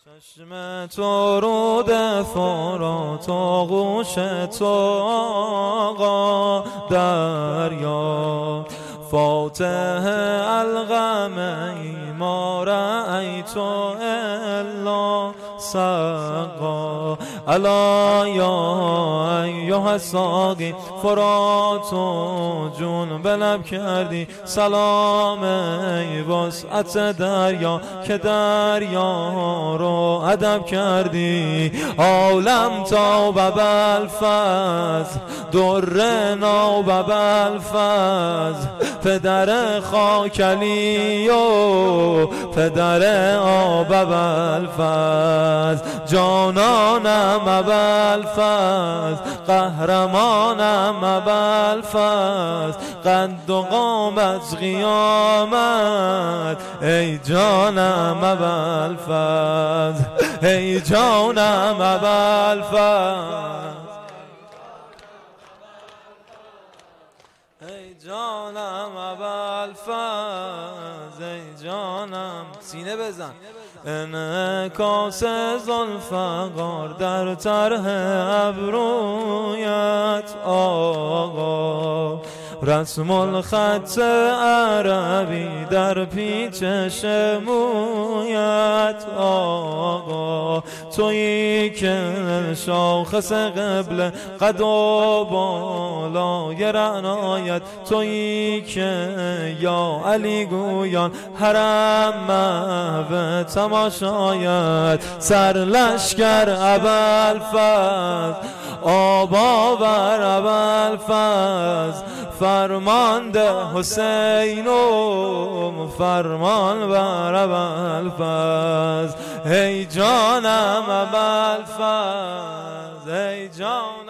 چشم تو رود فرات و غوش تو آقا دریا فاتح القمه ما رأیت الا سقا الا یا ایها الساقی فرات و جون به لب کردی سلام ای وسعت دریا که دریا رو ادب کردی عالم تا بالفضل در نو بالفضل پدر خاکلی و پدر آب بالفضل جانانم بالفضل قهرمانم بالفضل قد و قامت قیامت ای جانم بالفضل ای جانم بالفضل ای جانم بالفضل ای جانم سینه بزن انعکاس ذوالفقار در طرح ابرویت آقا رسم الخط عربی در پیچش مویت آقا تویی که شاخص قبله قد و بالای رعنایت تویی که یا علی گویان حرم محو تماشایت سرلشکر ابوالفضل آباور ابوالفضل فرمانده حسین و فرمان بر ابوالفضل ای جانم ابوالفضل ای جان